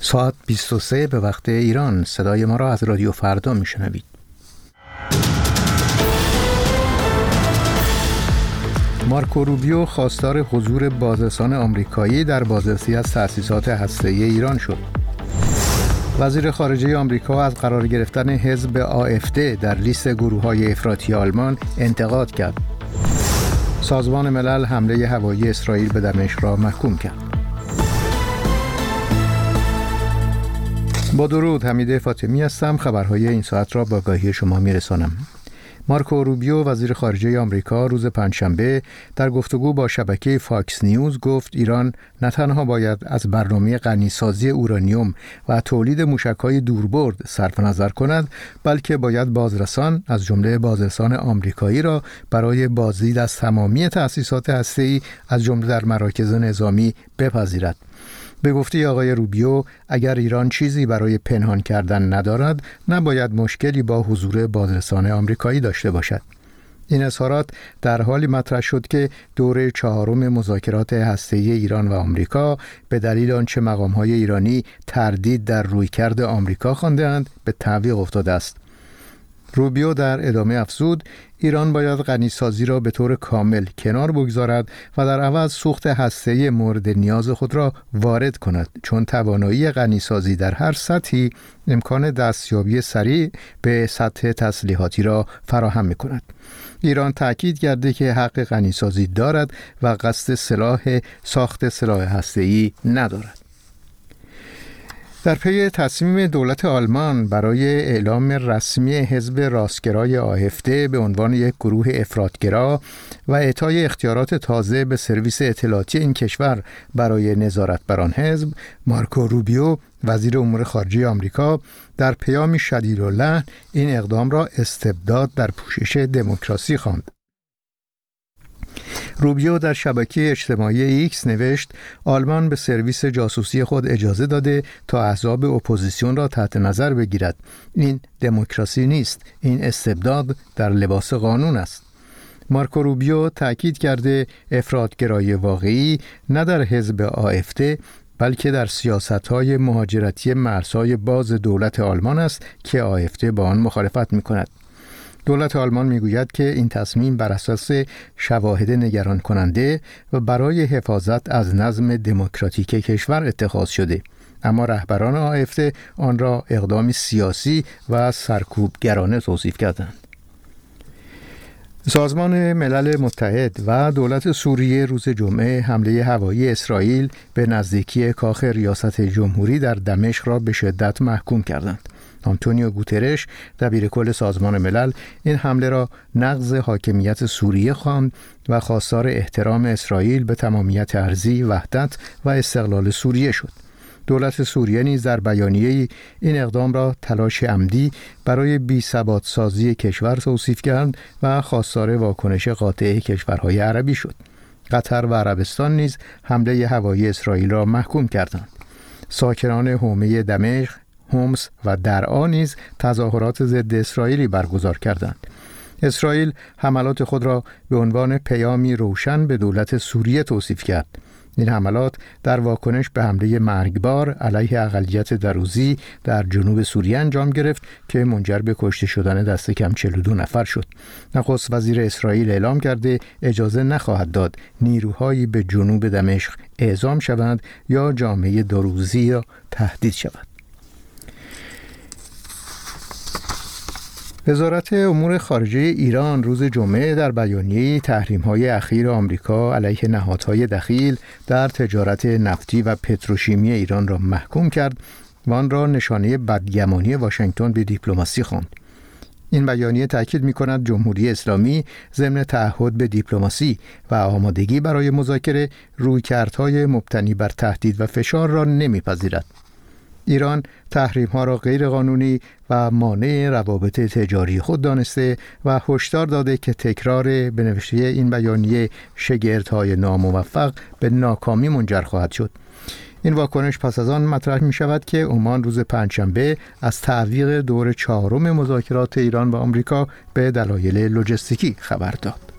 ساعت 23 به وقت ایران. صدای ما را از رادیو فردا میشنوید. مارکو روبیو خواستار حضور بازرسان آمریکایی در بازرسی از تأسیسات هسته‌ای ایران شد. وزیر خارجه آمریکا از قرار گرفتن حزب AfD در لیست گروه‌های افراطی آلمان انتقاد کرد. سازمان ملل حمله هوایی اسرائیل به دمشق را محکوم کرد. با درود، حمید فاطمی هستم. خبرهای این ساعت را با آگاهی شما میرسانم. مارکو روبیو وزیر خارجه آمریکا روز پنجشنبه در گفتگو با شبکه فاکس نیوز گفت ایران نه تنها باید از برنامه غنیسازی اورانیوم و تولید موشک‌های دوربرد صرف نظر کند، بلکه باید بازرسان از جمله بازرسان آمریکایی را برای بازدید از تمامی تأسیسات هسته‌ای از جمله در مراکز نظامی بپذیرد. به گفته آقای روبیو، اگر ایران چیزی برای پنهان کردن ندارد، نباید مشکلی با حضور بازرسان آمریکایی داشته باشد. این اظهارات در حالی مطرح شد که دوره 4 مذاکرات هسته‌ای ایران و آمریکا به دلیل آنچه مقام‌های ایرانی تردید در رویکرد آمریکا خوانده‌اند به تعویق افتاده است. روبیو در ادامه افزود ایران باید غنیسازی را به طور کامل کنار بگذارد و در عوض سوخت هسته‌ای مورد نیاز خود را وارد کند، چون توانایی غنیسازی در هر سطحی امکان دستیابی سریع به سطح تسلیحاتی را فراهم می‌کند. ایران تأکید کرده که حق غنیسازی دارد و قصد ساخت سلاح هسته‌ای ندارد. در پی تصمیم دولت آلمان برای اعلام رسمی حزب راستگرای AfD به عنوان یک گروه افراطگرا و اعطای اختیارات تازه به سرویس اطلاعاتی این کشور برای نظارت بر آن حزب، مارکو روبیو وزیر امور خارجه آمریکا در پیامی شدیداللحن این اقدام را استبداد در پوشش دموکراسی خواند. روبیو در شبکه اجتماعی ایکس نوشت آلمان به سرویس جاسوسی خود اجازه داده تا احزاب اپوزیسیون را تحت نظر بگیرد. این دموکراسی نیست، این استبداد در لباس قانون است. مارکو روبیو تأکید کرده افراطگرایی واقعی نه در حزب AfD بلکه در سیاست‌های مهاجرتی مرزهای باز دولت آلمان است که AfD با آن مخالفت می‌کند. دولت آلمان میگوید که این تصمیم بر اساس شواهد نگران کننده و برای حفاظت از نظم دموکراتیک کشور اتخاذ شده، اما رهبران AfD آن را اقدامی سیاسی و سرکوبگرانه توصیف کردند. سازمان ملل متحد و دولت سوریه روز جمعه حمله هوایی اسرائیل به نزدیکی کاخ ریاست جمهوری در دمشق را به شدت محکوم کردند. آنتونیو گوترش دبیر کل سازمان ملل این حمله را نقض حاکمیت سوریه خواند و خواستار احترام اسرائیل به تمامیت ارضی، وحدت و استقلال سوریه شد. دولت سوریه نیز در بیانیه‌ای این اقدام را تلاش عمدی برای بی‌ثبات سازی کشور توصیف کرد و خواستار واکنش قاطع کشورهای عربی شد. قطر و عربستان نیز حمله هوایی اسرائیل را محکوم کردند. ساکنان حومه دمشق، حمص و درعا نیز تظاهرات ضد اسرائیلی برگزار کردند. اسرائیل حملات خود را به عنوان پیامی روشن به دولت سوریه توصیف کرد. این حملات در واکنش به حمله مرگبار علیه اقلیت دروزی در جنوب سوریه انجام گرفت که منجر به کشته شدن دست کم 42 نفر شد. نخست وزیر اسرائیل اعلام کرده اجازه نخواهد داد نیروهایی به جنوب دمشق اعزام شوند یا جامعه دروزی را تهدید شود. وزارت امور خارجه ایران روز جمعه در بیانیه‌ای تحریم‌های اخیر آمریکا علیه نهادهای دخیل در تجارت نفتی و پتروشیمی ایران را محکوم کرد و آن را نشانه بدگمانی واشنگتن به دیپلماسی خواند. این بیانیه تاکید می‌کند جمهوری اسلامی ضمن تعهد به دیپلماسی و آمادگی برای مذاکره رویکردهای مبتنی بر تهدید و فشار را نمی‌پذیرد. ایران تحریم‌ها را غیرقانونی و مانع روابط تجاری خود دانسته و هشدار داده که تکرار به نوشته این بیانیه شگردهای ناموفق به ناکامی منجر خواهد شد. این واکنش پس از آن مطرح می شود که عمان روز پنجشنبه از تعویق دور 4 مذاکرات ایران و آمریکا به دلایل لوجستیکی خبر داد.